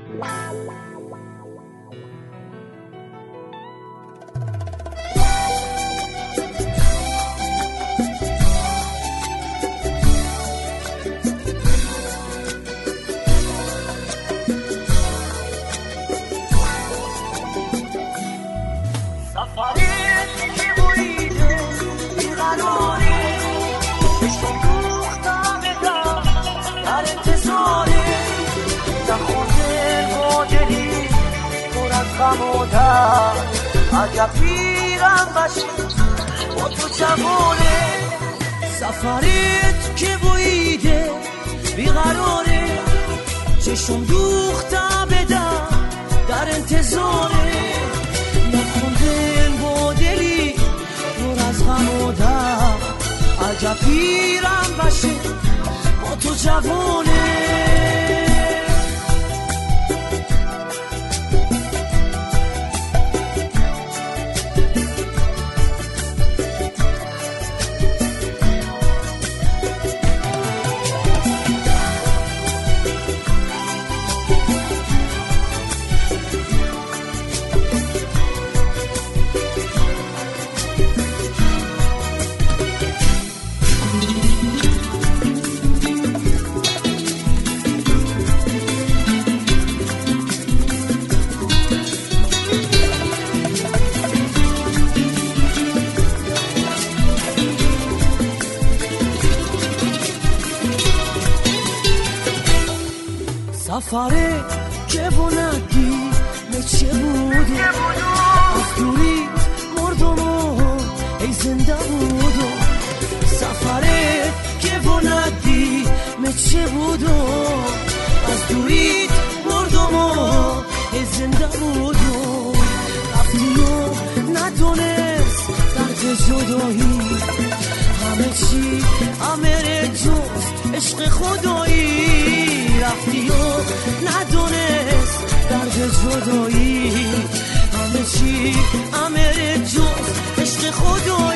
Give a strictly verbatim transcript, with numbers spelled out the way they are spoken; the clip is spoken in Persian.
عجب پیرم باشی با تو جوانه سفرت که بویده بیقراره چشم دوخته بدم در انتظاره نخوندن با دلی پر از غم و درد عجب پیرم باشی با تو جوانه سفره که بوندی نچه بودو از دوری مردم و ای زنده بودو سفره که بوندی نچه بودو از دوری مردم و ای زنده بودو رفتی و ندونست درد جدایی همه چی امر جز عشق خدایی رفتی و ندونست درد جدایی همه چی امر جز عشق خدایی